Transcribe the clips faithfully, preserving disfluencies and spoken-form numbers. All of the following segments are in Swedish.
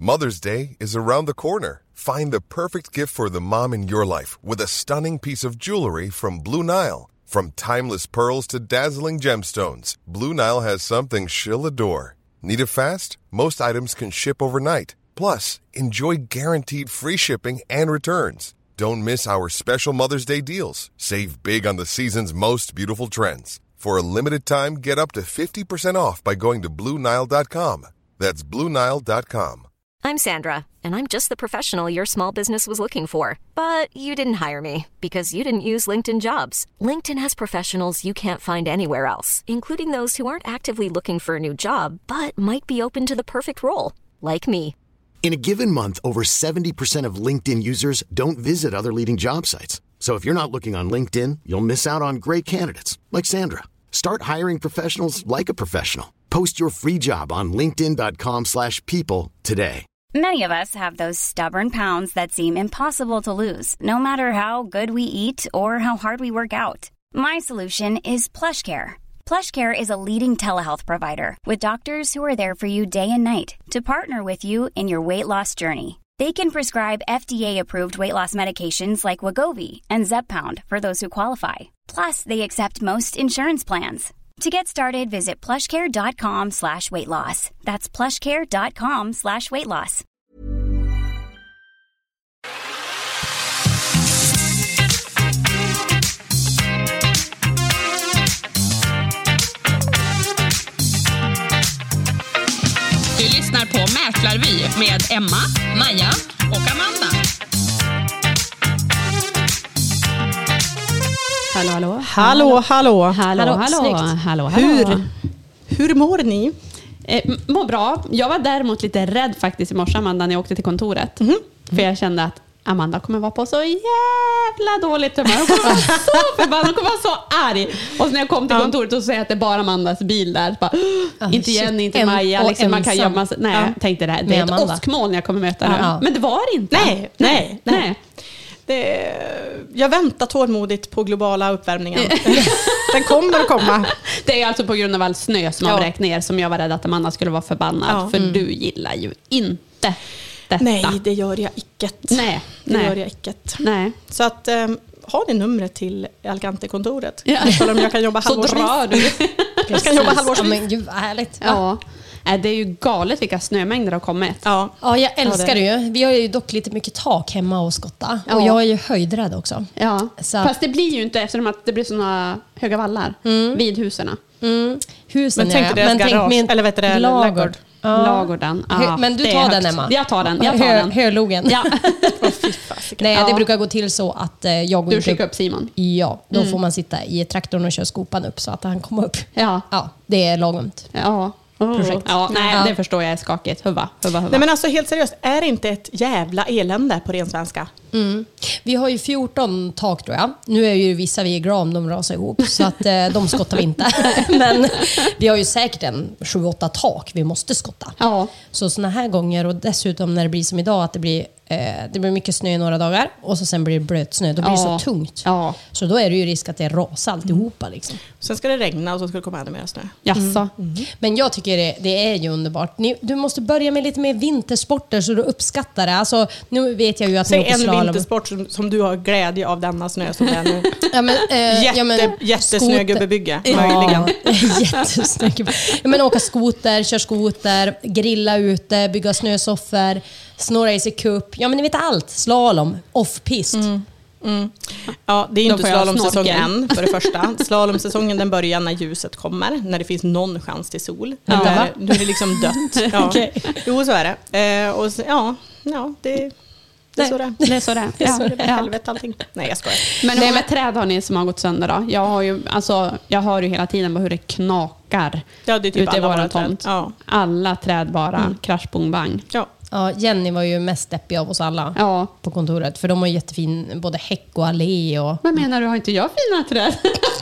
Mother's Day is around the corner. Find the perfect gift for the mom in your life with a stunning piece of jewelry from Blue Nile. From timeless pearls to dazzling gemstones, Blue Nile has something she'll adore. Need it fast? Most items can ship overnight. Plus, enjoy guaranteed free shipping and returns. Don't miss our special Mother's Day deals. Save big on the season's most beautiful trends. For a limited time, get up to fifty percent off by going to Blue Nile dot com. That's Blue Nile dot com. I'm Sandra, and I'm just the professional your small business was looking for. But you didn't hire me because you didn't use LinkedIn Jobs. LinkedIn has professionals you can't find anywhere else, including those who aren't actively looking for a new job, but might be open to the perfect role, like me. In a given month, over seventy percent of LinkedIn users don't visit other leading job sites. So if you're not looking on LinkedIn, you'll miss out on great candidates like Sandra. Start hiring professionals like a professional. Post your free job on linkedin dot com slash people today. Many of us have those stubborn pounds that seem impossible to lose, no matter how good we eat or how hard we work out. My solution is PlushCare. PlushCare is a leading telehealth provider with doctors who are there for you day and night to partner with you in your weight loss journey. They can prescribe F D A-approved weight loss medications like Wegovy and Zepbound for those who qualify. Plus, they accept most insurance plans. To get started, visit plushcare.com slash weight loss. That's plushcare.com slash weight loss. Du lyssnar på Mäklarvy med Emma, Maja och Amanda. Hallå, hallå. Hallå, hallå. Hallå, hallå. Hallå, hallå, hallå. Hur, hur mår ni? Eh, mår bra. Jag var däremot lite rädd faktiskt i morse, Amanda, när jag åkte till kontoret. Mm. För jag kände att Amanda kommer vara på så jävla dåligt humör. Hon kommer vara så förbannad, hon kommer vara så arg. Och så när jag kom till kontoret och säger att det är bara Amandas bil där. Bara, oh, inte igen, inte en, Maja. Liksom, man kan gömma sig. Nej, ja. Jag tänkte det här. Det är ett åskmoln jag kommer möta nu. Ja. Men det var det inte. Nej, nej, nej. nej. Det, jag väntar tålmodigt på globala uppvärmningen. Den kommer att komma. Det är alltså på grund av all snö som har vräkt ner som jag var rädd att Amanda skulle vara förbannad. Ja. För mm. du gillar ju inte detta. Nej, det gör jag icket. Nej, det nej. gör jag icket. Nej. Så att, um, har ni numret till Algante-kontoret? Ja. Om jag kan jobba halvårsvis. Så drar du. Jag kan jobba halvårsvis. Ja, men gud vad härligt. Ja. Ja. Det är ju galet vilka snömängder har kommit. Ja, ja jag älskar ja, det. det ju. Vi har ju dock lite mycket tak hemma och skotta. Ja. Och jag är ju höjdrädd också. Ja. Så. Fast det blir ju inte eftersom att det blir såna höga vallar mm. vid husen. Mm. Husen men tänk är, deras men garage, tänk eller vet du det, lagård. Ja. Lagården. Ah, men du tar den, Emma. Jag tar den. Jag tar Hö, den. Hölogen. Ja. Nej, det ja. brukar gå till så att eh, jag går Du skickar upp Simon. Ja, då mm. får man sitta i traktorn och köra skopan upp så att han kommer upp. Ja. Ja, det är lagumt. Ja. Projekt. Ja, nej, ja. Det förstår jag är skakigt. Huva, huva, huva. Nej, men alltså helt seriöst, är det inte ett jävla elände på ren svenska? Mm. Vi har ju fjorton tak tror jag. Nu är ju vissa vi är glada om de rasar ihop så att eh, de skottar vi inte. Men vi har ju säkert en sju åtta tak vi måste skotta. Ja. Så såna här gånger och dessutom när det blir som idag att det blir det blir mycket snö i några dagar och så sen blir det blöt snö. Då blir det ja. så tungt. Ja. Så då är det ju risk att det rasar alltihopa. Liksom. Sen ska det regna och så ska det komma ännu mer snö. Jaså. Mm. Mm. Men jag tycker det, det är ju underbart. Ni, du måste börja med lite mer vintersporter så du uppskattar det. Alltså, nu vet jag ju att Säg ni åker en slalom. Vintersport som, som du har glädje av denna snö som det är nu. ja, men, eh, Jätte, ja, men, jättesnögubbebygge. Ja, möjligen. Jättesnögubbe. Ja, men åka skoter, kör skoter, grilla ute, bygga snösoffer, snurra i sig kupp. Ja, men ni vet allt. Slalom, off-pist. Mm. Mm. Ja, det är inte slalomsäsong än för det första. Slalomsäsongen den börjar när ljuset kommer, när det finns någon chans till sol. Ja. Där, nu är det liksom dött. Ja. Okay. Jo, så är det. Eh, och så, ja, ja, det, det är så det. Det är så det. Det är så det. Ja. Helvete allting. Nej, jag skojar. Men hur många träd har ni som har gått sönder då? Jag har ju, alltså, jag hör ju hela tiden hur det knakar ja, det är typ ute i våran tomt. Ja. Alla träd bara, mm. krasch, bong, bang. Ja. Ja, Jenny var ju mest deppig av oss alla ja. på kontoret. För de har jättefin både häck och allé. Och... Vad menar du? Har inte jag fina träd?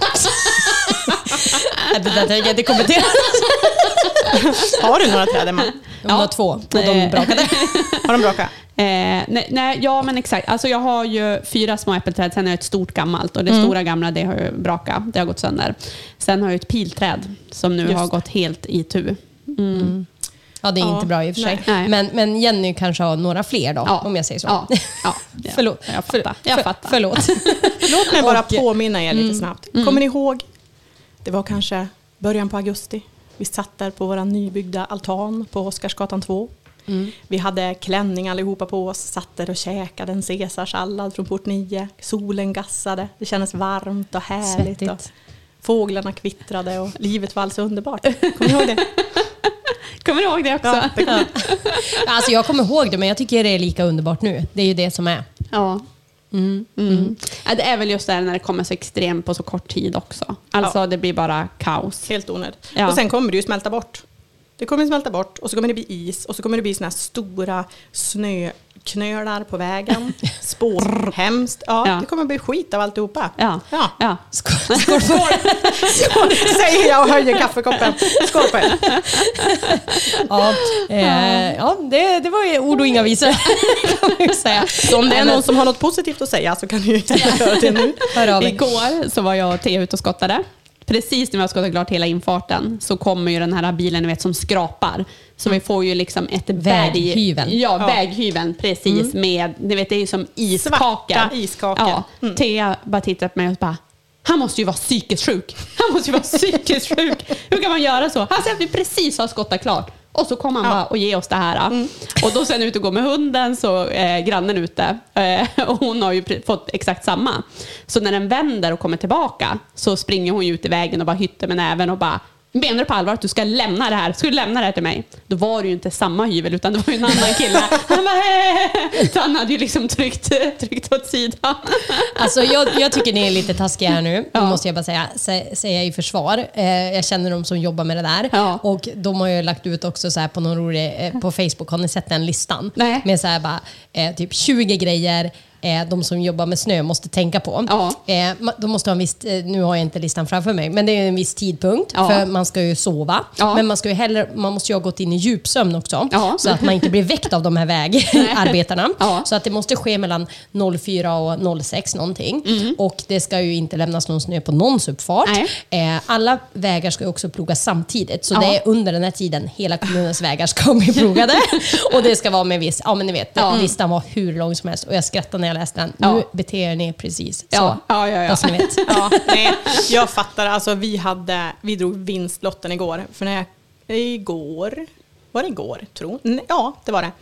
det där tänker jag inte kommentera. Har du några träd, Emma? De ja. har två och de brakade. Har de brakat? Eh, nej, nej, ja, men exakt. Alltså jag har ju fyra små äppelträd. Sen har jag ett stort gammalt. Och det mm. stora gamla, det har ju brakat. Det har gått sönder. Sen har jag ett pilträd som nu Just. har gått helt i tu. Mm. Mm. Ja, det är ja, inte bra i och för sig. Nej. Men, men Jenny kanske har några fler då, ja. om jag säger så. Ja. Ja. Ja. Förlåt. Jag fattar. Jag för, fattar. Förlåt. Låt mig bara Och, påminna er lite mm, snabbt. Kommer ni ihåg? Det var kanske början på augusti. Vi satt där på vår nybyggda altan på Oscarsgatan två. Mm. Vi hade klänning allihopa på oss, satt där och käkade en caesarsallad från port nio. Solen gassade, det kändes varmt och härligt. Och fåglarna kvittrade och livet var alltså underbart. Kommer ni ihåg det? Kommer du ihåg det också? Ja, det ja. Alltså jag kommer ihåg det, men jag tycker det är lika underbart nu. Det är ju det som är. Ja. Mm. Mm. Ja, det är väl just det när det kommer så extremt på så kort tid också. Alltså ja. Det blir bara kaos. Helt onödigt. Ja. Och sen kommer det ju smälta bort. Det kommer smälta bort och så kommer det bli is och så kommer det bli såna här stora snöknölar på vägen. Spår. Hemskt. Ja, ja, det kommer bli skit av alltihopa. Ja. Ja. Ja. Skål, skål, skål. Skål, säger jag och höjer kaffekoppen. Skål på er. Ja, eh, ja det, det var ju ord och inga visor. Kan man ju säga. Så om det är någon som har något positivt att säga så kan du ju göra det nu. Igår så var jag och Theo ute och skottade. Precis när vi har skottat klart hela infarten så kommer ju den här bilen, ni vet, som skrapar. Så mm. vi får ju liksom ett väghyveln. Ja, ja, väghyveln precis mm. med, ni vet, det är ju som iskakor. Svarta iskakor. Ja, mm. Thea bara tittar på mig och bara, han måste ju vara psykiskt sjuk. Han måste ju vara psykiskt sjuk. Hur kan man göra så? Han säger att vi precis har skottat klart. Och så kommer han ja. bara och ge oss det här. Mm. Och då sen ut och gå med hunden så är grannen ute. Eh, och hon har ju fått exakt samma. Så när den vänder och kommer tillbaka så springer hon ut i vägen och bara hytter med näven och bara, menar du på allvar att du ska lämna det här? Ska du lämna det här till mig? Då var det ju inte samma hyvel utan det var ju en annan kille. Han bara, hej! Så han hade ju liksom tryckt, tryckt åt sidan. Alltså jag, jag tycker ni är lite taskiga här nu. Ja. Måste jag bara säga, sä, säga i försvar. Eh, jag känner de som jobbar med det där. Ja. Och de har ju lagt ut också så här på någon rolig, eh, på Facebook. Har ni sett den listan? Nej. Med så här bara, eh, typ tjugo grejer eh, de som jobbar med snö måste tänka på. Ja. Eh, de måste ha en viss, eh, nu har jag inte listan framför mig, men det är en viss tidpunkt. Ja. För man ska ju sova. Ja. Men man, ska ju heller, man måste ju ha gått in i djupsömn också. Ja. Så att man inte blir väckt av de här vägarbetarna. Ja. Så att det måste ske mellan noll fyra och noll sex någonting. Mm. Och det ska ju inte lämnas någon snö på någons uppfart. Eh, alla vägar ska ju också plogas samtidigt. Så ja. det är under den här tiden hela kommunens vägar ska bli plogade. Och det ska vara med viss, ja men ni vet, ja. listan var hur lång som helst. Och jag skrattade när jag läste den. Ja. Nu beter ni precis så. Ja, ja, ja. ja. Ni vet. Ja, nej, jag fattar, alltså vi hade, vi drog vinstlotten igår. För när jag, igår, var det igår tror jag? Ja, det var det.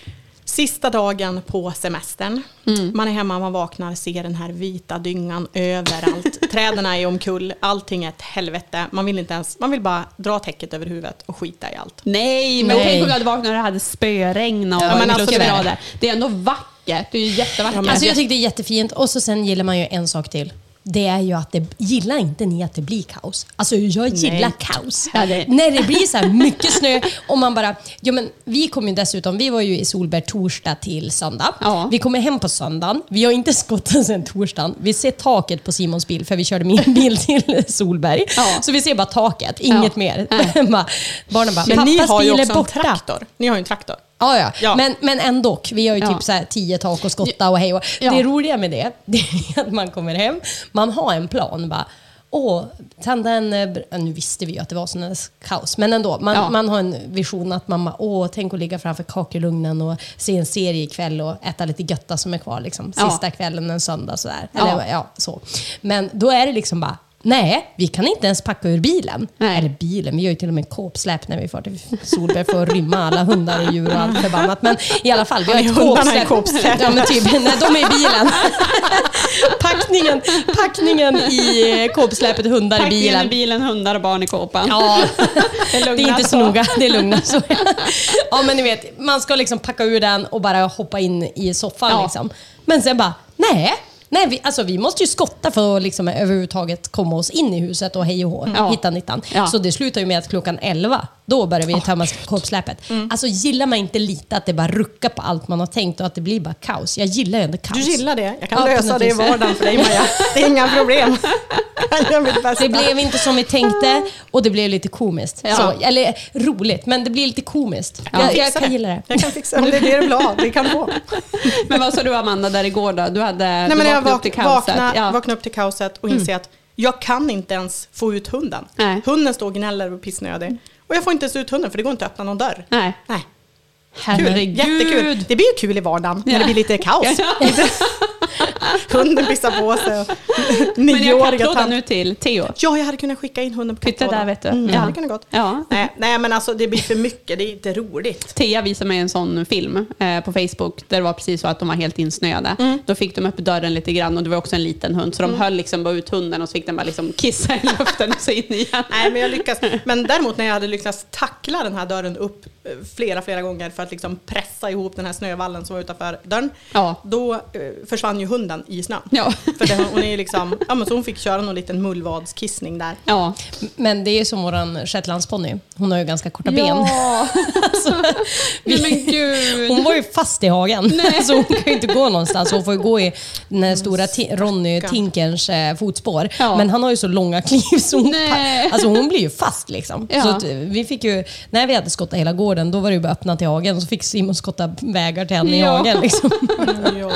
Sista dagen på semestern. Mm. Man är hemma, man vaknar, ser den här vita dyngan överallt. Träden är omkull, allting är ett helvete. Man vill inte ens, man vill bara dra täcket över huvudet och skita i allt. Nej, men Nej. tänk om du hade vaknat när det hade spöregn och ja, men alltså, det, det. det är ändå vackert. Det är ju jättevackert. Alltså jag tycker det är jättefint. Och så sen gillar man ju en sak till. Det är ju att det, gillar inte ni att det blir kaos? Alltså jag gillar Nej. kaos. Ja, det. När det blir så här mycket snö och man bara, ja men vi kom ju dessutom, vi var ju i Solberg torsdag till söndag. Ja. Vi kommer hem på söndagen. Vi har inte skottat sen torsdagen. Vi ser taket på Simons bil för vi körde min bil till Solberg. Ja. Så vi ser bara taket, inget ja. mer. bara, barnen bara, men ni har ju också en traktor. Ni har ju en traktor. Ja, ja. ja. Men, men ändå, vi har ju ja. typ så här tio tak och skotta och hej och ja. det roliga med det, det är att man kommer hem, man har en plan, bara åh, tända en, nu visste vi ju att det var sån här kaos, men ändå, man, ja. man har en vision att man, åh, tänk att ligga framför kakelugnen och se en serie ikväll och äta lite götta som är kvar liksom, sista ja. kvällen en söndag sådär, eller ja. ja, så. Men då är det liksom bara, nej, vi kan inte ens packa ur bilen. Nej. Eller bilen, vi gör ju till och med kåpsläp när vi får till Solberg för att rymma alla hundar och djur och allt förbannat. Men i alla fall, vi har ett kåpsläp. kåpsläp. Ja, men typ, nej, de är i bilen. packningen, packningen i kåpsläpet, hundar packningen i bilen. Packningen i bilen, hundar och barn i kåpan. Ja, det är, det är inte så noga, det är lugna. Så. Ja, men ni vet, man ska liksom packa ur den och bara hoppa in i soffan. Ja. Liksom. Men sen bara, nej. Nej, vi, alltså, vi måste ju skotta för att liksom, överhuvudtaget komma oss in i huset och hej och hå, mm. hitta nittan. Ja. Så det slutar ju med att klockan elva, då börjar vi tömma oh, kåpsläpet. Mm. Alltså gillar man inte lite att det bara ruckar på allt man har tänkt och att det blir bara kaos. Jag gillar ju ändå kaos. Du gillar det? Jag kan ja, lösa det i vardagen för dig, Maja. Det är inga problem. Det blev inte som vi tänkte och det blev lite komiskt. Ja. Så, eller roligt, men det blir lite komiskt. Jag, jag, jag kan det. gilla det. Jag kan fixa det. Det är det du vill ha. Det kan få. Men vad sa du, Amanda, där igår då? Du hade Nej, du men jag vaknade upp till kaoset. Vakna, ja. vaknade upp till kaoset och inser mm. att jag kan inte ens få ut hunden. Nej. Hunden står och gnäller och pissnödig. Och jag får inte ens ut hunden för det går inte att öppna någon dörr. Nej. Nej. Herregud. Jättekul. Det blir ju kul i vardagen när ja. det blir lite kaos. Ja. Hunden pissar på sig. Men jag kan klåda nu till Theo. Ja, jag hade kunnat skicka in hunden på kattrådan. Där, vet du. Mm. Ja, det kunde gått. Ja. Nej, nej, men alltså det blir för mycket. Det är inte roligt. Thea visade mig en sån film eh, på Facebook där det var precis så att de var helt insnöade. Mm. Då fick de upp dörren lite grann och det var också en liten hund. Så de mm. höll liksom bara ut hunden och så fick den bara liksom kissa i luften och så in igen. Nej, men jag lyckas. Men däremot när jag hade lyckats tackla den här dörren upp flera, flera gånger för att liksom pressa ihop den här snövallen som var utanför dörren. Ja. Då eh, försvann ju hunden i snön. Ja. För det, hon är liksom, ja, men så hon fick köra någon liten mullvadskissning där. Ja. Men det är som våran shetlandsponny. Hon har ju ganska korta ja. ben. alltså, vi, men Gud. Hon var ju fast i hagen. Nej. Så hon kan ju inte gå någonstans. Hon får ju gå i den här stora ti- Ronny Tinkerns eh, fotspår. Ja. Men han har ju så långa kliv så hon, alltså, hon blir ju fast liksom. Ja. Så att, vi fick ju, när vi hade skottat hela gården, då var det ju bara öppna till hagen. Så fick Simon skotta vägar till henne ja. i hagen liksom. ja.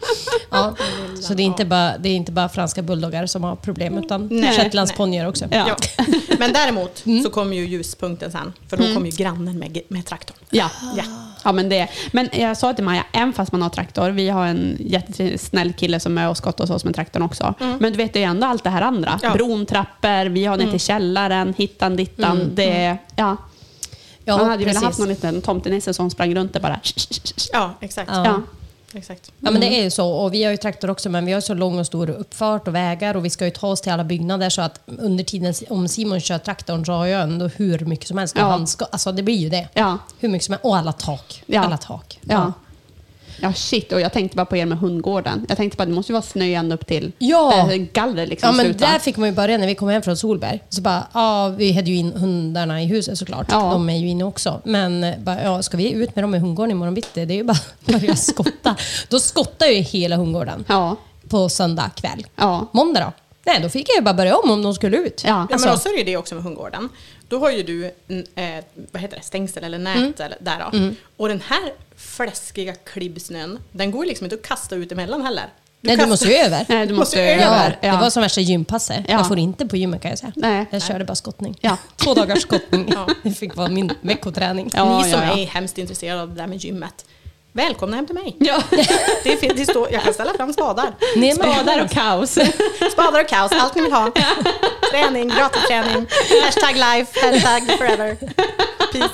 Ja. Så det är inte bara, det är inte bara franska bulldoggar som har problem utan shetlandsponnyer också. Ja. Ja. Men däremot mm. så kommer ju ljuspunkten sen. För då mm. kommer ju grannen med, med traktorn. Ja. Ja. Ja, men det. Men jag sa till Maja, även fast man har traktor, vi har en jättesnäll kille som är och skottar hos oss med traktorn också. Mm. Men du vet ju ändå allt det här andra. Ja. Bron, trappor, vi har ner till mm. källaren, hittan, dittan. Mm. Det, ja. Ja, man hade ju velat haft någon liten tomtenisse som sprang runt det bara. Ja, exakt. Ja. Ja. Exakt. Ja, men det är ju så. Och vi har ju traktor också, men vi har så lång och stor uppfart och vägar och vi ska ju ta oss till alla byggnader så att under tiden, om Simon kör traktorn så har jag ändå hur mycket som helst. Ja. Han ska, alltså det blir ju det. Ja. Hur mycket som helst. Och alla tak. Ja. Alla tak. Ja. Ja. Ja, shit. Och jag tänkte bara på er med hundgården. Jag tänkte bara att det måste ju vara snö ända upp till ja. äh, galler liksom. Ja, men sluta. där fick man ju börja när vi kom hem från Solberg. Så bara, ja, vi hade ju in hundarna i huset såklart. Ja. De är ju inne också. Men bara, ja, ska vi ut med dem i hundgården imorgon bitti? Det är ju bara att börja skotta. Då skottar ju hela hundgården ja. på söndag kväll. Ja. Måndag då? Nej, då fick jag ju bara börja om om de skulle ut. Ja, alltså. Ja men också är det det också med hundgården. Då har ju du eh, vad heter det, stängsel eller nät mm. eller, där då. Mm. Och den här fläskiga klibbsnön, den går liksom inte att kasta ut emellan heller. Du Nej, kastar... du måste ju över. Nej, du måste ju över. Ja, det var som värsta gympasset. Ja. Jag får inte på gymmet kan jag säga. Nej. Jag körde bara skottning. Ja. Två dagars skottning. Ja. Det fick vara min veckoträning. Ja, Ni som ja, ja. är hemskt intresserade av det där med gymmet. Välkomna hem till mig. Ja. Det är, det står, jag kan ställa fram spadar. Nej, spadar och kaos. Spadar och kaos, allt ni vill ha. Träning, gratis träning. Hashtag life, hashtag forever. Peace.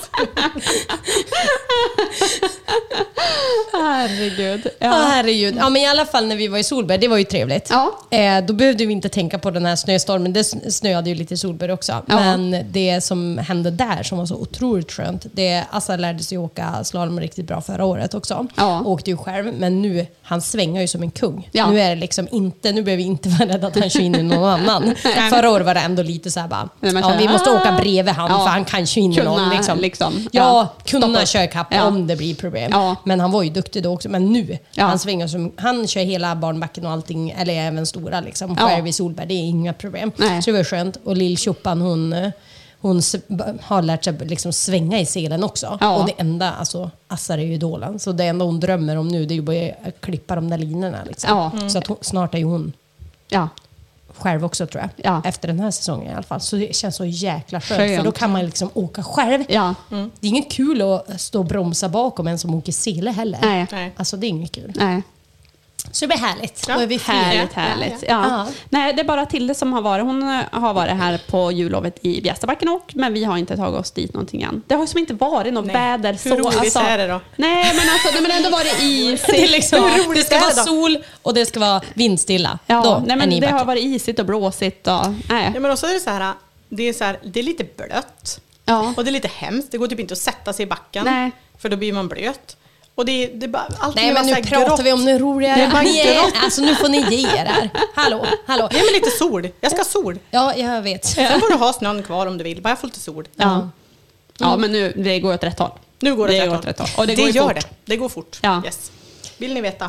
Herregud. Ja. Ah, herregud. Ja, men i alla fall när vi var i Solberg, det var ju trevligt. Ja. Eh, då behövde vi inte tänka på den här snöstormen. Det snöade ju lite i Solberg också. Ja. Men det som hände där som var så otroligt skönt, det Assa lärde sig åka slalom riktigt bra förra året också. Ja. Åkte ju själv, men nu, han svänger ju som en kung. Ja. Nu är det liksom inte, nu behöver vi inte vara rädda att han kör in i någon annan. Förra året var det ändå lite så här bara, ja, vi måste åka bredvid han ja. för han kan köra in i någon. Liksom. Liksom. Ja, ja, kunna köra kapp ja. om det blir problem. Ja. Men han var ju duktig då också. Men nu, ja. han svänger som, han kör hela barnbacken och allting, eller även stora liksom. Själv ja. i Solberg, det är inga problem. Nej. Så det var skönt. Och Lill Tjoppan, hon, hon har lärt sig liksom svänga i selen också. Ja. Och det enda, alltså, Assar är ju idolen. Så det enda hon drömmer om nu, det är ju bara att klippa de där linorna liksom. Ja. Mm. Så att hon, snart är ju hon ja. själv också tror jag. Ja. Efter den här säsongen i alla fall. Så det känns så jäkla skönt. skönt. För då kan man liksom åka själv. Ja. Mm. Det är inget kul att stå och bromsa bakom en som åker sele heller. Nej. Alltså det är inget kul. Nej. Så det blir härligt. Ja. Då är vi fria. Härligt, härligt. Ja. Ja. Nej, det är bara Tilde som har varit. Hon har varit här på jullovet i Bjästabacken och men vi har inte tagit oss dit någonting än. Det har ju som inte varit något nej. väder. Hur så, roligt alltså, är det då? Nej, men alltså, det har ändå varit isigt. Det, liksom, det ska vara sol och det ska vara vindstilla. Ja, då nej, men det har varit isigt och blåsigt. Och, nej. Ja, men också är det så här, det är, så här, det är lite blött. Ja. Och det är lite hemskt. Det går typ inte att sätta sig i backen. Nej. För då blir man blöt. Och det, det bara, allt nej, men nu pratar grått. Vi om det roliga. Det är bara yeah. Alltså nu får ni ge er här. Hallå, hallå. Ge mig lite sol. Jag ska ha sol. Ja, jag vet. Sen får du ha snön kvar om du vill. Bara få lite sol. Ja, mm. ja men nu det går åt rätt håll. Nu går det, det åt rätt, rätt håll. Och det, det går gör fort. det. Det går fort. Ja. Yes. Vill ni veta?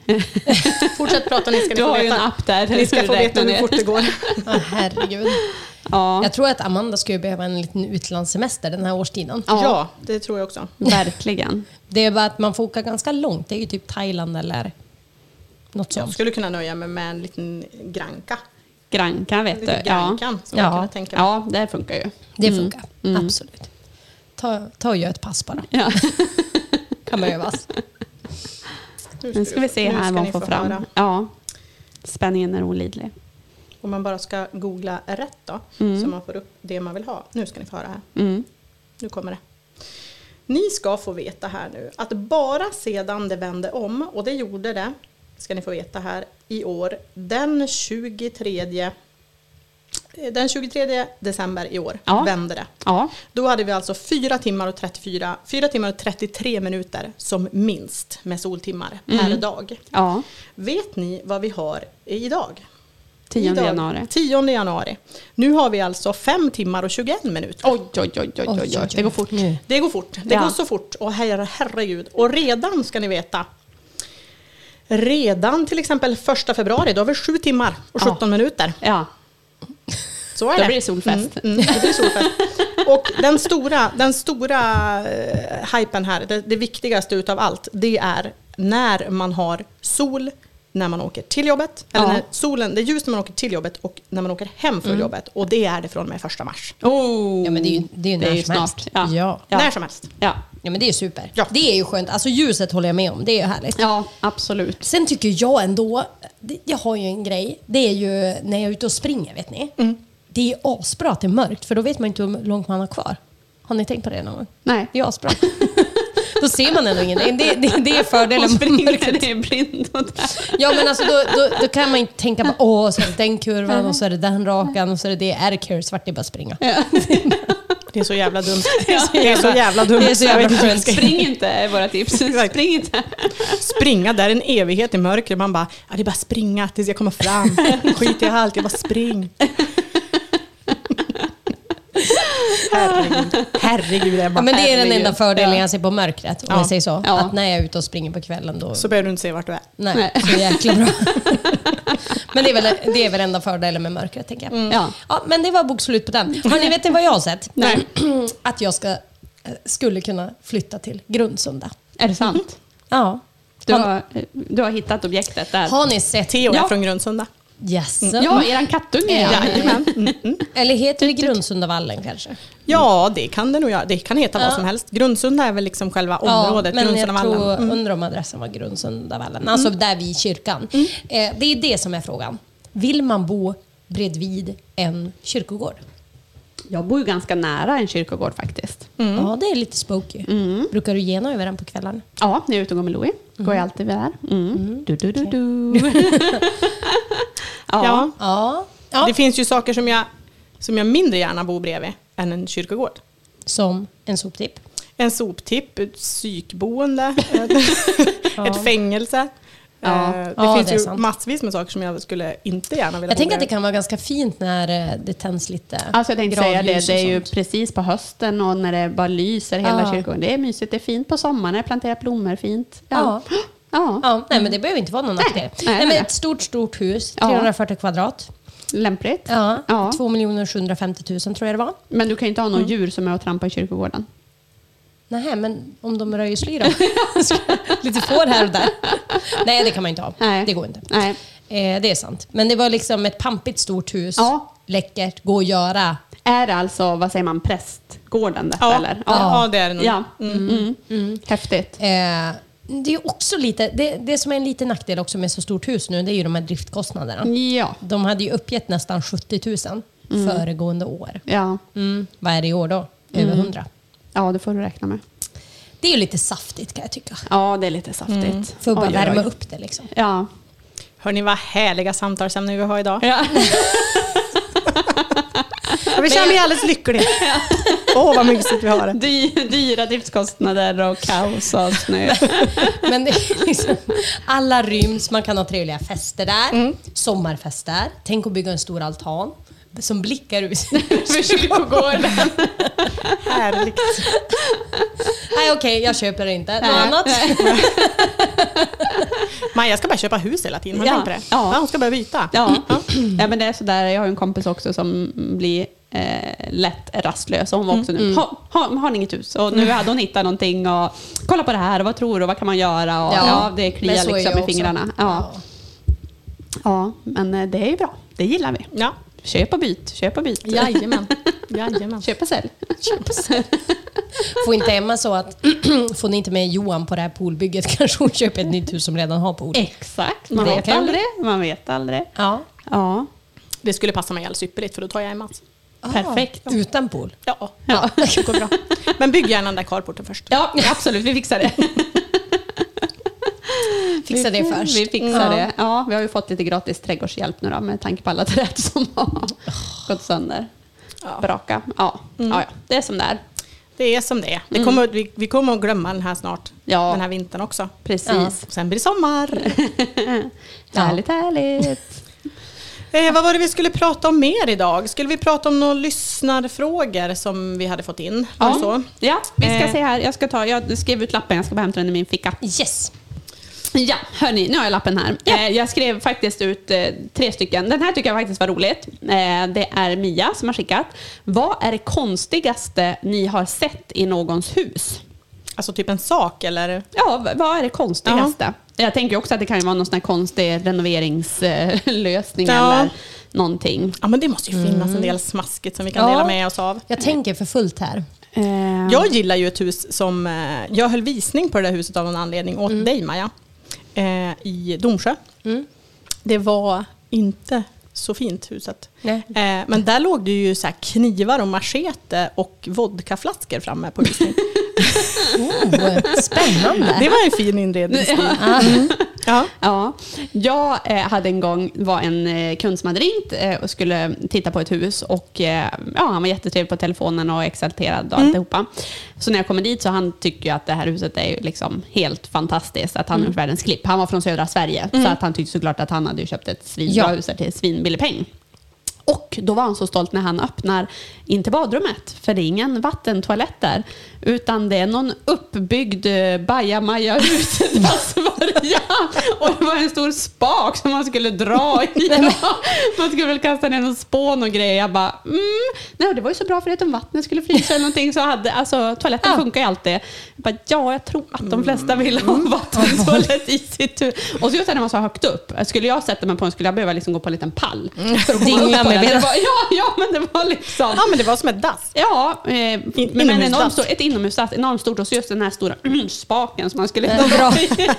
Fortsätt prata, ni ska ni du få har veta. Ju en app där. Ni ska få veta hur fort det går. Oh, herregud. Ja. Jag tror att Amanda skulle behöva en liten utlandssemester den här årstiden. Ja, ja det tror jag också. Verkligen. Det är bara att man får åka ganska långt. Det är ju typ Thailand eller något sånt. Jag skulle kunna nöja mig med en liten granka. Granka vet du. Grankan, ja. som ja. Jag tänka. Ja, det funkar ju. Det funkar, mm. absolut. ta, ta och gör ett pass bara. Ja. Kan man övas. Nu ska vi se här vad man får fram. Höra. Ja, spänningen är olidlig. Om man bara ska googla rätt då, mm. så man får upp det man vill ha. Nu ska ni få höra här. Mm. Nu kommer det. Ni ska få veta här nu att bara sedan det vände om, och det gjorde det, ska ni få veta här i år, den tjugotredje Den tjugotredje december i år ja. vände det. Ja. Då hade vi alltså fyra timmar och trettiofyra, fyra timmar och trettiotre minuter som minst med soltimmar mm. per dag. Ja. Vet ni vad vi har idag? tionde idag, januari. tionde januari. Nu har vi alltså fem timmar och tjugoett minuter. Oj, oj, oj, oj, oj, oj. Det går fort. Mm. Det går fort. Det ja. går så fort. Och herre, herregud. Och redan ska ni veta. Redan till exempel första februari, då har vi sju timmar och sjutton ja. minuter. Ja. Så är då det. blir det solfest. Mm, mm, det blir solfest. Och den stora, den stora uh, hypen här, det, det viktigaste utav allt, det är när man har sol när man åker till jobbet. Eller ja. när solen, det är ljus när man åker till jobbet och när man åker hem från mm. jobbet. Och det är det från och med första mars. Oh. Ja, men det är ju, det är ju det när är som snart. helst. Ja. Ja. Ja. När som helst. Ja. Ja, men det är super. Ja. Det är ju skönt. Alltså ljuset håller jag med om. Det är ju härligt. Ja, absolut. Sen tycker jag ändå, jag har ju en grej. Det är ju när jag är ute och springer, vet ni. Mm. Det är asbra att det är mörkt, för då vet man inte hur långt man har kvar. Har ni tänkt på det någon gång? Nej. Det är asbra. Då ser man ändå ingenting. Det, det, det är fördelen med mörkret. Det är blind. Ja, men alltså då, då, då kan man inte tänka på åh, så är det den kurvan och så är det den rakan och så är det det. Är det kör svart, det är bara springa. Ja. Det är så jävla dumt. Det är så, det är så jävla dumt. Det är så jävla skönt. Spring inte är våra tips. Spring inte. Springa där en evighet i mörker. Man bara, ja, det är bara springa tills jag kommer fram. Skit i allt, jag bara spring. Herregud. Herregud, jag bara, ja, men det är herregud. den enda fördelen jag ser på mörkret, om ja. jag säger så. Ja. Att när jag är ute och springer på kvällen då... Så behöver du inte se vart du är. Nej, Nej. Så jäkla bra. Men det är, väl, det är väl enda fördelen med mörkret, tänker jag. Mm. Ja. Ja, men det var bokslut på den. Har ni vet ni vad jag har sett? Nej. Att jag ska, skulle kunna flytta till Grundsunda. Är det sant? Ja. Du har, du har hittat objektet där. Har ni sett? Theo ja. från Grundsunda. Yes. Mm. Ja, eran kattunge. Ja. Mm. Mm. Mm. Eller heter det Grundsundavallen kanske? Ja, det kan det nog göra. Det kan heta ja. vad som helst. Grundsunda är väl liksom själva området. Ja, men jag tror, mm. undrar om adressen var Grundsundavallen. Alltså mm. där vid kyrkan. Mm. Eh, det är det som är frågan. Vill man bo bredvid en kyrkogård? Jag bor ju ganska nära en kyrkogård faktiskt. Mm. Ja, det är lite spooky. Mm. Brukar du gena över den på kvällen? Ja, när jag är ute och går med Louie. Mm. Går jag alltid där. Mm. Mm. Du, du, du, du. ja. Ja. Ja. Ja. Det finns ju saker som jag, som jag mindre gärna bor bredvid än en kyrkogård. Som en soptipp? En soptipp, ett psykboende, ja. ett fängelse. Ja. Det ja, finns det ju sant. massvis med saker som jag skulle inte gärna vilja Jag bo tänker att det bredvid. kan vara ganska fint när det tänds lite Alltså jag tänkte säga det, det är ju sånt. precis på hösten och när det bara lyser hela ja. kyrkogården. Det är mysigt, det är fint på sommaren, det planterar blommor fint. Ja. Ja. Ja. Ja. Nej, men det behöver inte vara någon nackdel. Nej, nej, nej, men ett stort, stort hus, trehundrafyrtio kvadrat. Lämpligt. Ja, ja. två miljoner sjuhundrafemtio tusen tror jag det var. Men du kan ju inte ha någon mm. djur som är och trampar i kyrkogården. Nej, men om de röjer sly då? Lite får här och där. Nej, det kan man inte ha. Nej. Det går inte. Nej. Eh, det är sant. Men det var liksom ett pampigt stort hus. Ja. Läckert, gå att göra. Är det alltså, vad säger man, prästgården detta Ja. eller? Ja. ja, det är det nog. Ja. Mm. Mm. Mm. Häftigt. Eh, det är också lite, det, det som är en liten nackdel också med så stort hus nu, det är ju de här driftkostnaderna. Ja. De hade ju uppgett nästan sjuttio tusen mm. föregående år. Ja. Mm. Vad är det i år då? Över Mm. hundra. Ja, det får du räkna med. Det är ju lite saftigt kan jag tycka. Ja, det är lite saftigt. Mm. För att bara oj, oj, oj. värma upp det liksom. Ja. Hörni, vad härliga samtalsämnen vi har idag. Ja. Vi känner mig alldeles lyckliga. Åh, oh, vad mysigt vi har det. Dy, dyra driftskostnader och kaos och snö. Men det är liksom, alla ryms, man kan ha trevliga fester där. Mm. Sommarfester. Tänk att bygga en stor altan som blickar ut för kyrkogården. Härligt. Nej, okej, okay, jag köper det inte. Något nej, annat? Nej. Maja ska bara köpa hus hela tiden. Har du ja. tänkt på det? Ja. Ja, hon ska börja byta. Ja. Ja. Ja, men det är sådär. Jag har en kompis också som blir eh, lätt rastlös. Och hon var också mm. nu, ha, ha, har ni inget hus? Och nu hade hon hittat någonting och kolla på det här. Vad tror du? Vad kan man göra? Och, ja. Ja, det kliar liksom i fingrarna. Ja. Ja. Ja, men det är ju bra. Det gillar vi. Ja. Köp och byt, köp och byt. Jajamän. Jajamän. Köpa sälj. Köpa sälj. Får inte Emma så att får ni inte med Johan på det här poolbygget kanske hon köper ett nytt hus som redan har pool. Exakt, man Det vet kan aldrig. Man vet aldrig. Ja. Ja. Det skulle passa mig alldeles ypperligt för då tar jag Emmas. Perfekt. Utan pool. Ja, ja. Det går bra. Men bygg gärna den där carporten först. Ja, absolut. Vi fixar det. Fixa det först. Vi fixar Ja. det. Ja, vi har ju fått lite gratis trädgårdshjälp nu då, med tanke på alla träd som har gått sönder. Ja. Braka. Ja. Mm. Ja, ja, det är som det är. Det är som det är. Det kommer, vi, vi kommer att glömma den här snart. Ja. Den här vintern också. Precis. Ja. Sen blir det sommar. Härligt, härligt. Eh, vad var det vi skulle prata om mer idag? Skulle vi prata om några lyssnarfrågor som vi hade fått in? Var det så? Ja, vi ska Eh. se här. Jag ska ta, jag skrev ut lappen, jag ska bara hämta den i min ficka. Yes. Ja, hörni, nu har jag lappen här. Ja. Eh, jag skrev faktiskt ut eh, tre stycken. Den här tycker jag faktiskt var roligt. Eh, det är Mia som har skickat. Vad är det konstigaste ni har sett i någons hus? Alltså typ en sak eller? Ja, v- vad är det konstigaste? Jag tänker också att det kan ju vara någon sån här konstig renoveringslösning Ja. eller någonting. Ja, men det måste ju finnas en del smaskigt som vi kan Ja. dela med oss av. Jag tänker för fullt här. Eh, Jag gillar ju ett hus som... Eh, jag höll visning på det där huset av någon anledning åt Mm. dig, Maja. Eh, I Domsjö. Mm. Det var inte så fint, huset. Nej. Eh, men där låg det ju så här knivar och machete och vodkaflaskor framme på visning. Oh, spännande. Det var en fin inredningsstil. Mm. Ja. Ja, jag eh, hade en gång, var en eh, kund som hade ringt eh, och skulle titta på ett hus och eh, ja, han var jättetrevlig på telefonen och exalterad och Mm. alltihopa. Så när jag kommer dit så han tycker ju att det här huset är ju liksom helt fantastiskt, att han har gjort världens klipp. Han var från södra Sverige så att han tyckte såklart att han hade ju köpt ett svinbra Ja. hus till svinbillig peng. Och då var han så stolt när han öppnar in till badrummet. För det är ingen vattentoalett där. Utan det är någon uppbyggd eh, bajamaja-utedassvariant. Och det var en stor spak som man skulle dra i. Man skulle väl kasta ner någon spån och grejer. Jag bara, mm, nej, det var ju så bra för att om vattnet skulle frysa eller någonting så hade, alltså toaletten Ja. funkar ju alltid. Jag bara, ja, jag tror att de flesta vill ha vattentoalett i sitt hus. Och så just när man var så högt upp. Skulle jag sätta mig på den skulle jag behöva liksom gå på en liten pall. För att komma Dingla upp på med den. Det benen. var, ja, ja, men det var liksom... Ja, men det var som ett dass. Ja, eh, men en inomhusdass. enormt stor, ett inomhusdass, enormt stort och så just den här stora spaken som man skulle... Det är bra.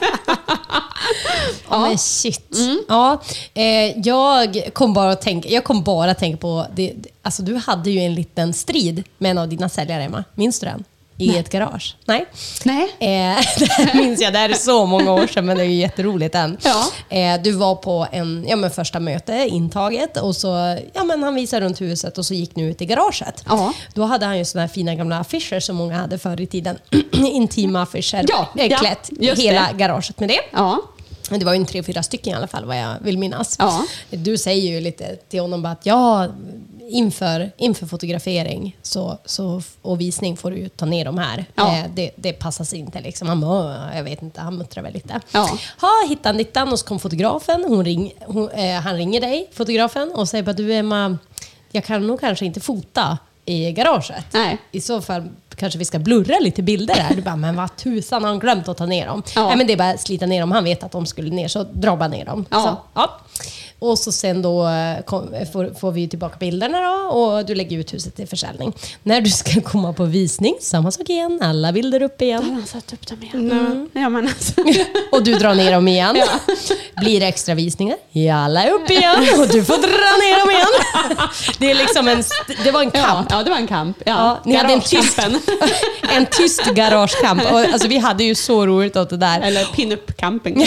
Ja. Men shit. Ja, eh, jag kom bara att tänka, jag kom bara att tänka på det, det- alltså du hade ju en liten strid med en av dina säljare, Emma. Minns du den? I ett garage. Nej. Nej. Eh, det här minns jag, det här är så många år sedan men det är ju jätteroligt än. Ja. Eh, du var på en ja, men första möte, intaget och så, ja men han visade runt huset och så gick ni ut i garaget. Ja. Då hade han ju såna här fina gamla affischer som många hade förr i tiden. Intima affischer. Ja, eh, ja, klätt just hela det. garaget med det. Ja. Men det var ju en tre, fyra stycken i alla fall vad jag vill minnas. Ja. Du säger ju lite till honom bara att ja, inför, inför fotografering så, så, och visning får du ju ta ner de här. Ja. Eh, det, det passar sig inte liksom. Han bara, jag vet inte, han muttrar väl lite. Ja. Ha, hittan dittan och så kom fotografen. Hon ring, hon, eh, han ringer dig, fotografen, och säger bara du Emma, jag kan nog kanske inte fota i garaget. Nej. I så fall kanske vi ska blurra lite bilder här. Du bara, men vad tusan har han glömt att ta ner dem? Ja. Nej, men det är bara att slita ner dem. Han vet att de skulle ner, så dra bara ner dem. Ja. Så, ja. Och så sen då eh, kom, får, får vi tillbaka bilderna då, och du lägger ut huset till försäljning. När du ska komma på visning, samma sak igen. Alla bilder upp Då har igen. han satt upp dem igen. Mm. Ja, men alltså. Och du drar ner dem igen. Ja. Blir det extra visningar? Alla upp igen. Och du får dra ner dem igen. Det är liksom en, st- det var en kamp. Ja, ja, det var en kamp. Ja. Ja, ni hade en tyst, Garagekampen. en tyst garagekamp. Och, alltså, vi hade ju så roligt åt det där. Eller pin-up-camping.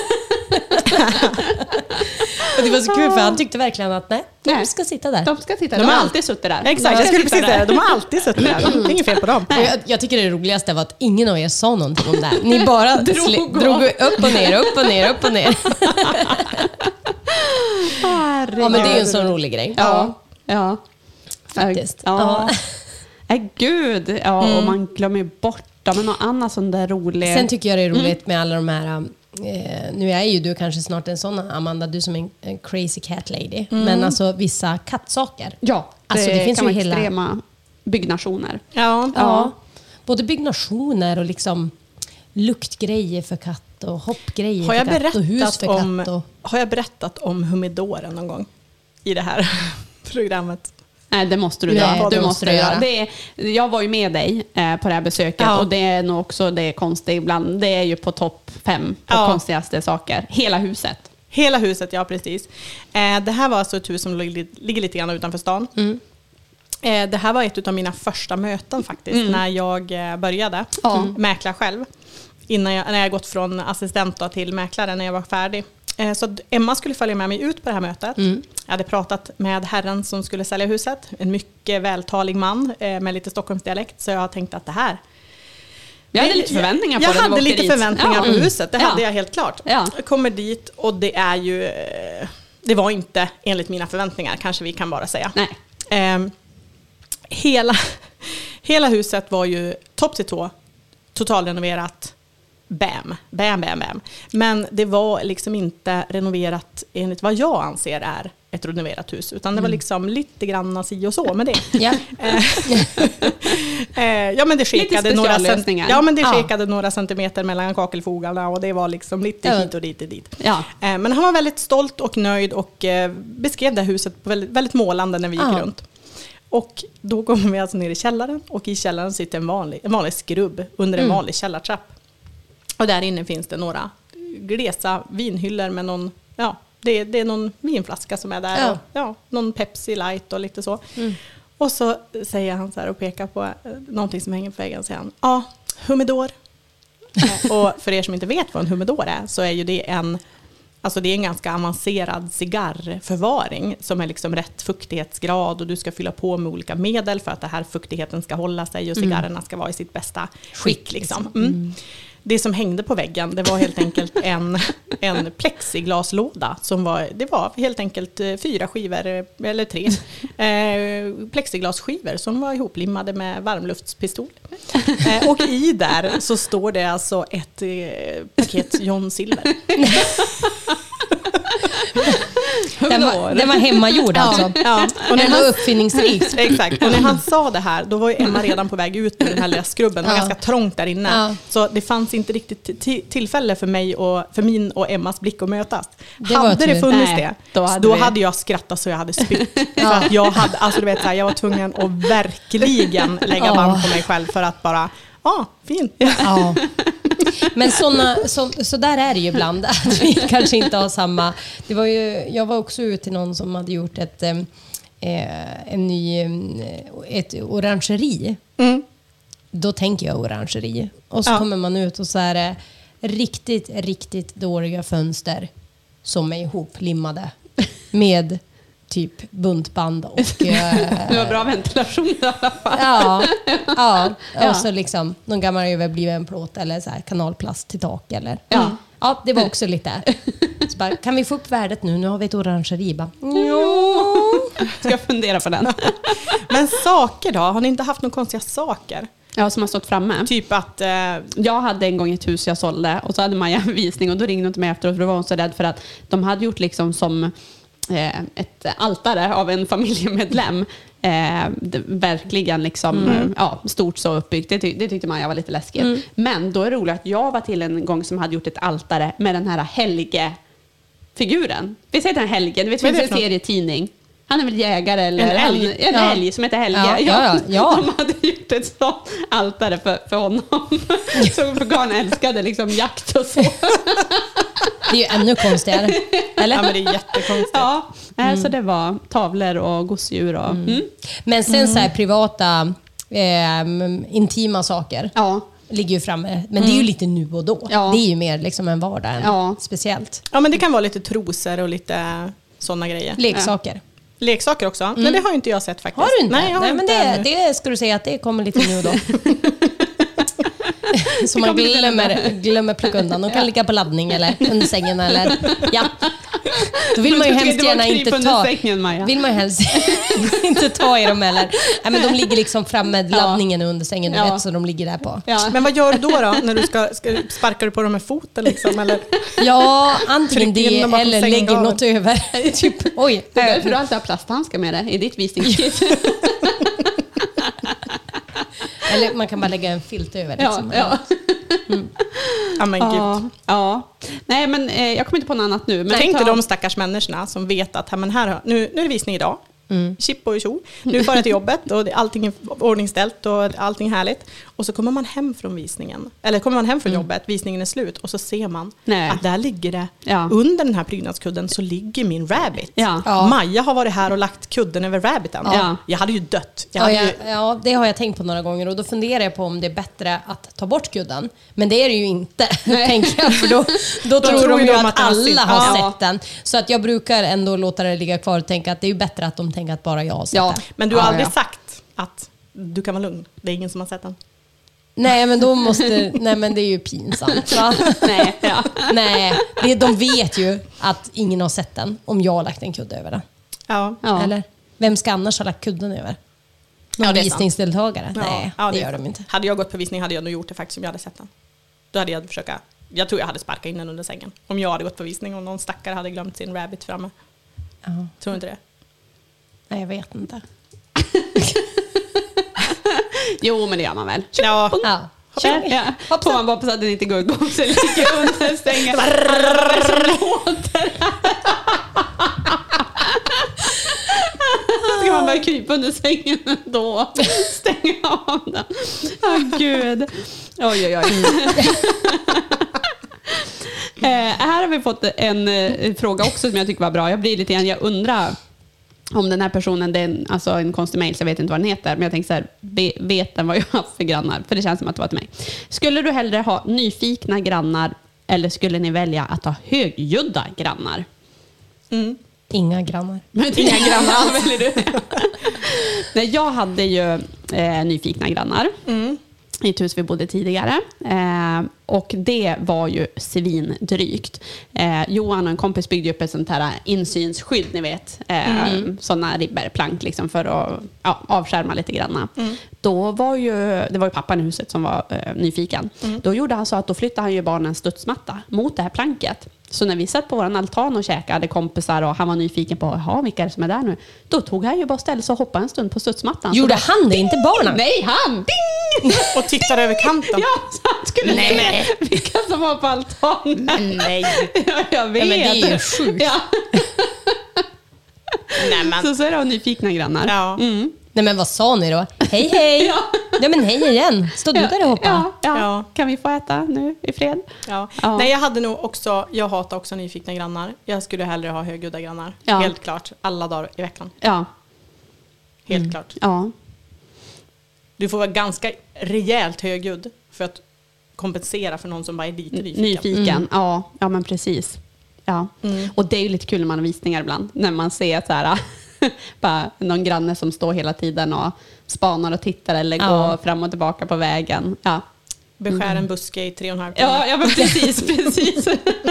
Och det var så kul för han tyckte verkligen att nej, de Nej. ska sitta där. De ska titta. De, De har har alltid suttit där. Exakt, De jag ska skulle sitta precis säga det. De har alltid suttit där. Det är inget fel på dem. Och jag, jag tycker det roligaste var att ingen av er sa någonting om det här. Ni bara Drog sli- av. drog upp och ner, upp och ner, upp och ner. Ja, men det är ju en sån rolig grej. Ja, ja. Faktiskt. Ja. Ja. Nej, gud. Ja, och man glömmer ju bort dem. Men någon annan sån där rolig... Sen tycker jag det är roligt med alla de här... Eh, nu är ju du kanske snart en sån, Amanda, du som är en, en crazy cat lady. Men alltså vissa kattsaker. Ja, det, Alltså, det finns kan ju vara hela- extrema byggnationer. Ja. Ja. Både byggnationer och liksom luktgrejer för katt och hoppgrejer Har jag, för katt och hus berättat för om, katt. Och... har jag berättat om humidoren någon gång i det här programmet? Nej, det måste du Nej, göra. det Du måste måste du göra. göra. Det är, jag var ju med dig eh, på det här besöket Ja. och det är nog också det konstiga ibland. Det är ju på topp fem på Ja. konstigaste saker. Hela huset. Hela huset, ja precis. Eh, det här var alltså ett hus som ligger, ligger lite grann utanför stan. Mm. Eh, det här var ett av mina första möten faktiskt, Mm. när jag eh, började Ja. mm. mäkla själv. Innan jag, när jag gått från assistent då, till mäklare när jag var färdig. Eh, så att Emma skulle följa med mig ut på det här mötet. Mm. Jag hade pratat med herren som skulle sälja huset. En mycket vältalig man eh, med lite Stockholmsdialekt. Så jag tänkte att det här... Jag hade lite förväntningar på jag det. hade lite dit. förväntningar ja. på huset, det Ja. hade jag helt klart. Ja. Jag kommer dit och det är ju... eh, Det var inte enligt mina förväntningar, kanske vi kan bara säga. Nej. Eh, hela, hela huset var ju topp till tå, totalrenoverat. Bam, bam, bam, bam. Men det var liksom inte renoverat enligt vad jag anser är ett renoverat hus. Utan det var liksom lite grann si och så med det. Ja. Eh, ja men det skekade, några, cent- ja, men det Ja. skekade några centimeter mellan kakelfogarna och det var liksom lite Ja. hit och dit och dit. Ja. Eh, men han var väldigt stolt och nöjd och eh, beskrev det huset på väldigt, väldigt målande när vi gick Ja. runt. Och då kommer vi alltså ner i källaren och i källaren sitter en vanlig, en vanlig skrubb under en Mm. vanlig källartrapp. Och där inne finns det några glesa vinhyllor med någon, ja, det, det är någon vinflaska som är där. Ja. Och, ja, någon Pepsi Light och lite så. Mm. Och så säger han så här och pekar på eh, någonting som hänger på väggen. Säger han, ja, humidor. Eh, och för er som inte vet vad en humidor är så är ju det en, alltså det är en ganska avancerad cigarrförvaring som är liksom rätt fuktighetsgrad och du ska fylla på med olika medel för att det här fuktigheten ska hålla sig och cigarrerna ska vara i sitt bästa skick. Liksom. Mm. Det som hängde på väggen, det var helt enkelt en, en plexiglaslåda som var, det var helt enkelt fyra skivor, eller tre, eh, plexiglasskivor som var ihoplimmade med varmluftspistol. Eh, och i där så står det alltså ett eh, paket John Silver. Den var, den var hemmagjord alltså. Ja, och när Den var han, uppfinningsrik. exakt. Och när han sa det här, då var ju Emma redan på väg ut ur den här lilla skrubben. Det var Ja. ganska trångt där inne. Ja. Så det fanns inte riktigt t- tillfälle för mig och för min och Emmas blick att mötas. Det var hade det tur. funnits Nej, det, då då, hade hade, vi- jag skrattat så jag hade spytt. För att jag hade, alltså du vet så här, jag var tvungen att verkligen lägga Ja. band på mig själv för att bara, ja, ah, fint. Ja. Men såna, så, så där är det ju ibland, att vi kanske inte har samma... Det var ju, jag var också ute till någon som hade gjort ett, eh, en ny, ett orangeri. Mm. Då tänker jag orangeri. Och så Ja. kommer man ut och så är det riktigt, riktigt dåliga fönster som är ihoplimmade med typ buntband och... Eh, Det var bra ventilation i alla fall. Ja, ja. Ja. Och så liksom någon gammal överbliven plåt eller så här kanalplast till tak eller. Ja. Ja, det var också lite. Så bara, kan vi få upp värdet nu? Nu har vi ett orangeri. Bara, Ska jag fundera på den? Men saker då? Har ni inte haft några konstiga saker? Ja, som har stått framme. Typ att... Eh, Jag hade en gång ett hus jag sålde och så hade Maja en visning och då ringde hon till mig efteråt för då var hon så rädd för att de hade gjort liksom som eh, ett altare av en familjemedlem. Eh, det, verkligen liksom, mm. ja, stort så uppbyggt. Det, ty- det tyckte Maja var lite läskigt. Mm. Men då är det roligt att jag var till en gång som hade gjort ett altare med den här Helge-figuren. Vi säger den här Helge, du vet Vad är finns det en för något? serietidning. Han är väl jägare eller En älg? Han, en Ja. älg som heter Helge. Ja, ja, ja, ja. De hade gjort ett sånt altare för, för honom. Så Garn älskade liksom jakt och så. det är ju ännu konstigare. Eller? ja men det är jättekonstigt. Ja, mm. Så det var tavlor och gosedjur. Och, mm. Mm. Men sen så här privata, eh, intima saker Ja. ligger ju framme. Men det är ju lite nu och då. Ja. Det är ju mer liksom en vardag än Ja. speciellt. Ja men det kan vara lite trosor och lite sådana grejer. Leksaker. Leksaker också, men det har ju inte jag sett faktiskt. Har du inte? Nej, jag har Nej, men inte det, det ska du säga att det kommer lite nu och då. Så man glömmer, glömmer plocka undan. De kan ligga på laddning eller under sängen eller... Ja. Då vill man ju hemskt gärna inte ta... Sängen, Maja. Vill man helst inte ta i dem eller... Nej, men de ligger liksom fram med laddningen under sängen, du Ja. vet, så de ligger där på. Ja. Men vad gör du då, då när du ska, ska sparkar du på dem med foten liksom, eller? Ja, antingen Tryck in det dem bakom eller lägger sänggaveln. något över. Typ, oj. Det är därför du alltid har plasthandskar med dig i ditt visningskit. Eller man kan bara lägga en filt över. Ja, Liksom. ja. Ja men Ja, gud. ja. Nej, men eh, jag kommer inte på något annat nu. Men Tänk dig ta- de stackars människorna som vet att här, men här, har- nu, nu är det visning idag. Mm. Chip och tjo. Nu får jag till jobbet och allting är ordningställt och allting är härligt. Och så kommer man hem från visningen. Eller kommer man hem från mm. jobbet, visningen är slut. Och så ser man Nej. att där ligger det, ja. under den här prydnadskudden så ligger min rabbit. Ja. Ja. Maja har varit här och lagt kudden över rabbiten. Ja. Jag hade ju dött. Jag hade ja, ju... ja, det har jag tänkt på några gånger. Och då funderar jag på om det är bättre att ta bort kudden. Men det är det ju inte, tänker jag. För då, då, då tror, tror de ju att, att alla har ja. sett den. Så att jag brukar ändå låta det ligga kvar och tänka att det är ju bättre att de tänker att bara jag har sett ja. den. Men du har ja, aldrig ja. sagt att du kan vara lugn. Det är ingen som har sett den. Nej, men då måste... Nej, men det är ju pinsamt, va? Nej, ja. Nej det, de vet ju att ingen har sett den om jag har lagt en kudde över den. Ja. ja. Eller? Vem ska annars ha lagt kudden över? Någon ja, visningsdeltagare? Ja. Nej, ja, det, det gör de inte. Hade jag gått på visning hade jag nog gjort det faktiskt om jag hade sett den. Då hade jag försöka... Jag tror jag hade sparkat in den under sängen. Om jag hade gått på visning och någon stackare hade glömt sin rabbit framme. Ja. Tror du inte det? Nej, jag vet inte. Jo, men det gör man väl. Ja. ja. Kör. Ja. Får man bara på så att den inte går igång så ligger under stängen. Ska man bara krypa under sängen då? Stänga av den. Åh, oh, gud. Oj, oj, oj. eh, här har vi fått en eh, fråga också som jag tycker var bra. Jag blir lite grann, jag undrar om den här personen, det är en, alltså en konstig mail så jag vet inte vad den heter, men jag tänker så här, be, vet den vad jag har för grannar? För det känns som att det var till mig. Skulle du hellre ha nyfikna grannar eller skulle ni välja att ha högljudda grannar? Mm. Inga grannar. Inga grannar väljer du. Nej, jag hade ju eh, nyfikna grannar. Mm. I ett hus vi bodde tidigare. Eh, och det var ju svindrygt. Eh, Johan och en kompis byggde upp ett sånt här insynsskydd, ni vet. Eh, mm. Sådana ribberplank liksom för att ja, avskärma lite grann. Mm. Då var ju, det var ju pappan i huset som var eh, nyfiken. Mm. Då gjorde han så att då flyttade han ju barnens studsmatta mot det här planket. Så när vi satt på våran altan och käkade kompisar och han var nyfiken på jaha, vilka är det som är där nu? Då tog han ju bara ställ så hoppade en stund på studsmattan. Gjorde då, han det, inte barnen? Nej, han! Ding! Och tittade över kanten. Ja, så han skulle nej, se vilka som var på altanen. Men nej. Ja, jag vet. Ja, men det är ju sjukt. Ja. Nej, men. Så så är det nyfikna grannar. Ja. Mm. Nej, men vad sa ni då? Hej, hej! Ja. Nej, men hej igen. Stod du där och hoppade? Ja, ja. ja, kan vi få äta nu i fred? Ja. Ja. Nej, jag hade nog också, jag hatar också nyfikna grannar. Jag skulle hellre ha högljudda grannar. Ja. Helt klart, alla dagar i veckan. Ja. Helt mm. klart. Ja. Du får vara ganska rejält högljudd för att kompensera för någon som bara är lite nyfiken. Nyfiken, mm. ja. Ja, men precis. Ja. Mm. Och det är ju lite kul när man har visningar ibland. När man ser så här... bara någon granne som står hela tiden och spanar och tittar eller ja. går fram och tillbaka på vägen. Ja. Beskär en buske i tre och en halv timme. Ja, ja men precis, precis.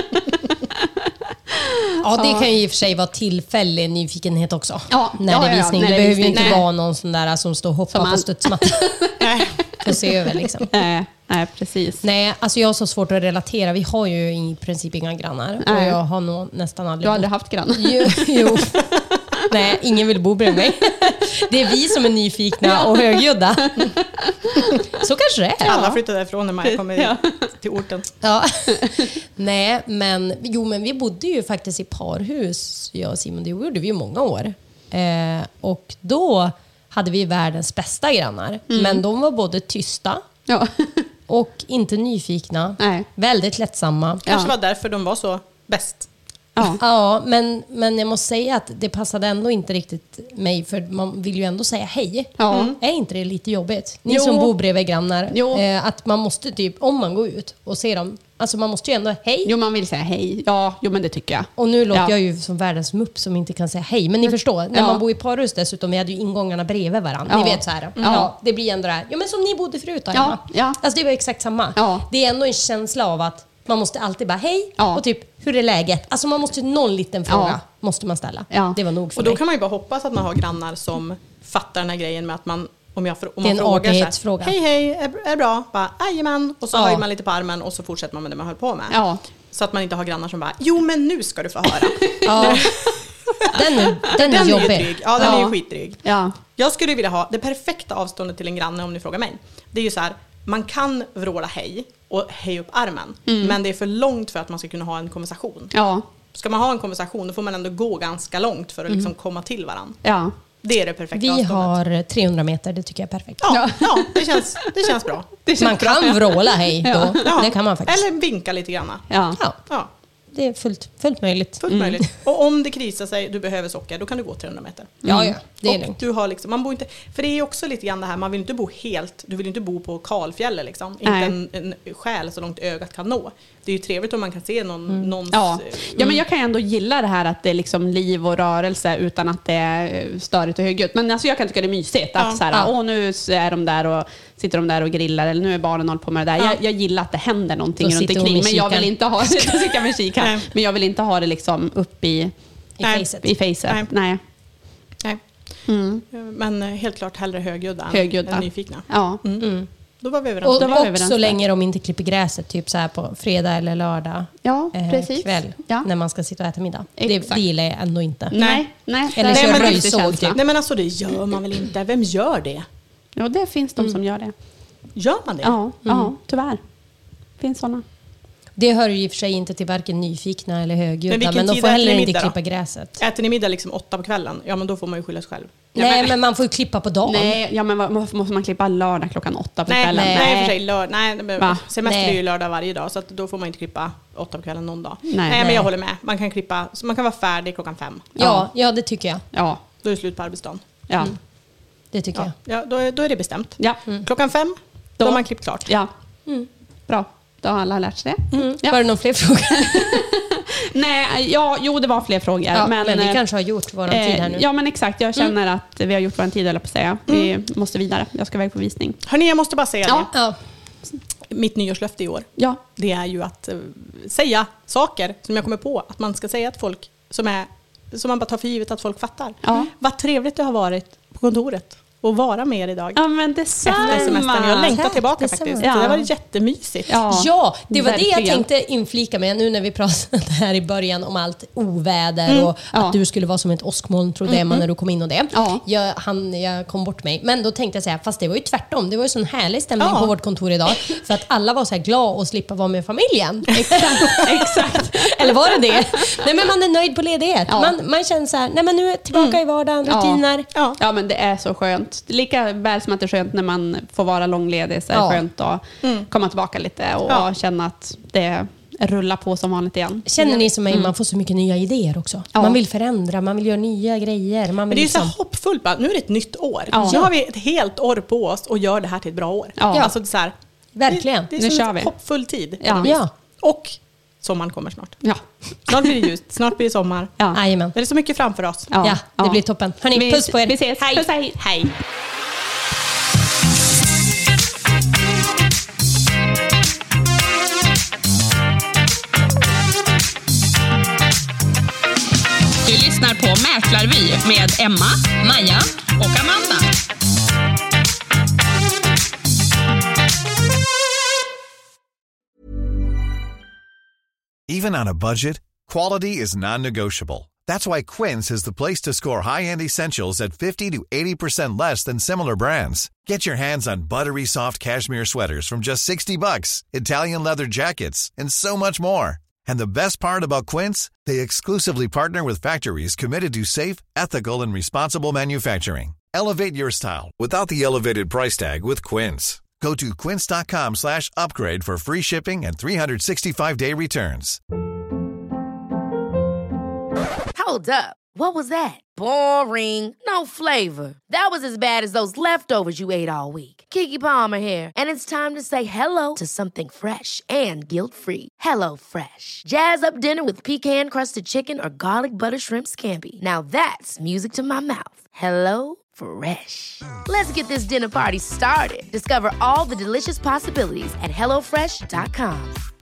Ja, det kan ju i och för sig vara tillfällig nyfikenhet också. Ja, när ja, det är visning. Ja, det behöver ju visning. inte Nej. vara någon sån där som står och hoppar man... på studsmattan. Nej. För att se över liksom. Nej, nej, precis. Nej, alltså jag har så svårt att relatera. Vi har ju i princip inga grannar. Nej. Och jag har nog nästan aldrig... Du har aldrig haft grannar? Jo. jo. Nej, ingen vill bo bredvid mig. Det är vi som är nyfikna och högljudda. Så kanske det är. Alla flyttar därifrån när man kommer ja. till orten. Ja. Nej, men, jo, men vi bodde ju faktiskt i parhus, jag och Simon. Det gjorde vi ju många år. Eh, och då hade vi världens bästa grannar. Mm. Men de var både tysta ja. och inte nyfikna. Nej. Väldigt lättsamma. Kanske ja. var därför de var så bäst. Ja, ja men, men jag måste säga att det passade ändå inte riktigt mig. För man vill ju ändå säga hej. Ja. Mm. Är inte det lite jobbigt? Ni jo. som bor bredvid grannar. Eh, att man måste typ, om man går ut och ser dem. Alltså man måste ju ändå hej. Jo, man vill säga hej. Ja, jo, men det tycker jag. Och nu låter ja. jag ju som världens mupp som inte kan säga hej. Men ni förstår, när ja. man bor i parhus dessutom, vi hade ju ingångarna bredvid varandra. Ja. Ni vet så här. Mm. Ja, det blir ändå det här. Ja, men som ni bodde förut då, ja. ja. Alltså det var exakt samma. Ja. Det är ändå en känsla av att man måste alltid bara hej ja. och typ hur är läget? Alltså man måste någon liten fråga ja. måste man ställa. Ja. Det var nog för Och då mig. kan man ju bara hoppas att man har grannar som fattar den här grejen med att man om jag om det är man en frågar artighetsfråga. Hej hej, är, är det bra? Bara ajamän och så ja. höjer man lite på armen och så fortsätter man med det man höll på med. Ja. Så att man inte har grannar som bara jo men nu ska du få höra. Ja. Den är, den är den jobbig. Är dryg. Ja, den ja. är ju skitdryg. Ja. Jag skulle vilja ha det perfekta avståndet till en granne om ni frågar mig. Det är ju så här, man kan vråla hej och hej upp armen. Mm. Men det är för långt för att man ska kunna ha en konversation. Ja. Ska man ha en konversation då får man ändå gå ganska långt för att liksom komma till varandra. Ja. Det är det perfekta Vi avståndet. har trehundra meter, det tycker jag är perfekt. Ja, ja det, känns, det känns bra. Det känns man bra. Kan vråla hej då. Ja. Ja. Det kan man faktiskt. Eller vinka lite grann. Ja. Ja. Ja. Det är fullt, fullt möjligt. Fullt mm. möjligt. Och om det krisar sig, du behöver socker, då kan du gå trehundra meter. Ja, ja. Det är och du har liksom, man bor inte, för det är också lite grann det här, man vill inte bo helt, du vill inte bo på kalfjället liksom. Inte en, en själ så långt ögat kan nå. Det är ju trevligt om man kan se någon... Mm. Någons, ja. Mm. ja, men jag kan ändå gilla det här att det är liksom liv och rörelse utan att det är störigt och högljutt. Men alltså jag kan tycka det är mysigt ja. att så här, ja. åh, nu är de där och sitter de där och grillar eller nu är barnen håller på med det där. Ja. Jag, jag gillar att det händer någonting runt omkring, men jag vill inte ha det med kika, men jag vill inte ha det liksom upp i i Nej. facet. I facet. Nej. Nej. Nej. Mm. Men helt klart hellre högljudda än, högljudda. än nyfikna. Ja. Mm. Mm. Då var vi överens. Och, Då var och vi överens så där. länge de inte klipper gräset, typ så här på fredag eller lördag Ja, eh, precis. kväll, ja. när man ska sitta och äta middag. Det, det gillar jag ändå inte. Nej, nej. Eller Nej, kör men röjsåg typ. Nej men alltså det gör man väl inte. Vem gör det? Ja, det finns de mm. som gör det. Gör man det? Ja, mm. ja tyvärr. Finns sådana. Det hör ju i och för sig inte till varken nyfikna eller högljudda, men, men de får heller inte klippa då? gräset. Äter ni middag liksom åtta på kvällen? Ja, men då får man ju skylla sig själv. Nej, ja, men, men man får ju klippa på dagen. Nej, ja, men måste man klippa lördag klockan åtta på nej, kvällen? Nej, nej, för sig. Lörd, nej, Va? semester nej. är ju lördag varje dag, så att då får man inte klippa åtta på kvällen någon dag. Nej, nej, nej. men jag håller med. Man kan klippa, så man kan vara färdig klockan fem. Ja, ja, ja det tycker jag. Ja. Då är det slut på arbetsdagen. Ja. Mm. Det tycker ja. jag. Ja, då är, då är det bestämt. Ja. Mm. Klockan fem, då, då har man klippt klart. Ja. Mm. Bra. Då har alla lärt sig det. Mm. Ja. Var det någon fler frågor? Nej, ja, jo det var fler frågor. Ja, men, men vi kanske har gjort vår eh, tid här nu. Ja, men exakt. Jag känner mm. att vi har gjort vår tid, eller på att säga. Vi mm. måste vidare. Jag ska iväg på visning. Hörrni, jag måste bara säga ja. det. Ja. Mitt nyårslöfte i år, ja. det är ju att uh, säga saker som jag kommer på att man ska säga till folk som, är, som man bara tar för givet att folk fattar. Ja. Vad trevligt det har varit på kontoret och vara med er idag. Ja, men detsamma. Efter semestern. Jag längtar tillbaka detsamma. faktiskt. Ja. Så det var jättemysigt. Ja, ja det var verkligen. det jag tänkte inflika med nu när vi pratade här i början om allt oväder mm. och ja. att du skulle vara som ett åskmoln, trodde mm. Emma när du kom in och det. Ja. Jag, han, jag kom bort mig. Men då tänkte jag säga, fast det var ju tvärtom. Det var ju sån härlig stämning ja. på vårt kontor idag. För att alla var så här glada att slippa vara med familjen. Exakt. Exakt. Eller var det det? Nej, men man är nöjd på ledighet. Ja. Man, man känner så här, nej men nu är jag tillbaka mm. i vardagen, rutiner. Ja. ja, men det är så skönt. Lika väl som att det är skönt när man får vara långledig, så är det ja. skönt att mm. komma tillbaka lite och ja. känna att det rullar på som vanligt igen. Känner ni som mig, mm. man får så mycket nya idéer också. Ja. Man vill förändra, man vill göra nya grejer. Man vill men det är liksom... så hoppfullt. Bara, nu är det ett nytt år. Ja. Nu har vi ett helt år på oss och gör det här till ett bra år. Ja. Alltså, det är så här, verkligen. Det, det är nu så kör en vi. hoppfull tid. Ja. Ja. Och sommaren kommer snart. Ja. Snart blir det ljust, snart blir det sommar. Ja. Jajamän. Det är så mycket framför oss. Ja, ja, det ja. blir toppen. Hörrni, vi, puss på er. Vi ses. Hej. Puss, hej. Hej. Du lyssnar på Mäklarvy med Emma, Maja och Amanda. Even on a budget, quality is non-negotiable. That's why Quince is the place to score high-end essentials at fifty to eighty percent less than similar brands. Get your hands on buttery soft cashmere sweaters from just sixty bucks, Italian leather jackets, and so much more. And the best part about Quince, they exclusively partner with factories committed to safe, ethical, and responsible manufacturing. Elevate your style without the elevated price tag with Quince. Go to quince.com slash upgrade for free shipping and three sixty-five day returns. Hold up. What was that? Boring. No flavor. That was as bad as those leftovers you ate all week. Keke Palmer here, and it's time to say hello to something fresh and guilt-free. Hello Fresh. Jazz up dinner with pecan-crusted chicken or garlic butter shrimp scampi. Now that's music to my mouth. Hello Fresh. Let's get this dinner party started. Discover all the delicious possibilities at hello fresh dot com.